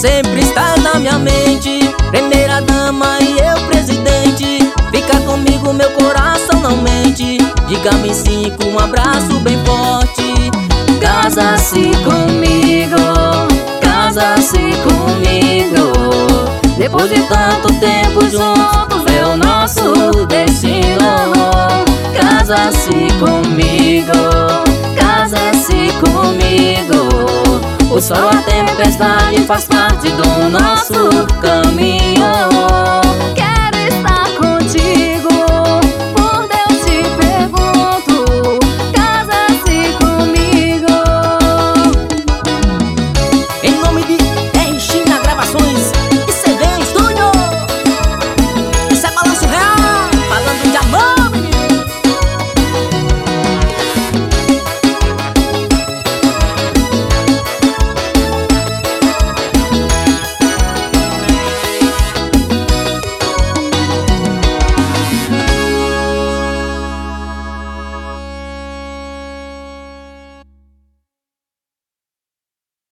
sempre está na minha mente. Primeira dama e eu presidente. Fica comigo, meu coração não mente. Diga-me sim com um abraço bem forte. Casa-se comigo, casa-se comigo. Depois de tanto tempo juntos, vê o nosso destino. Casa-se comigo, casa-se comigo. O sol, a tempestade faz parte do nosso caminho.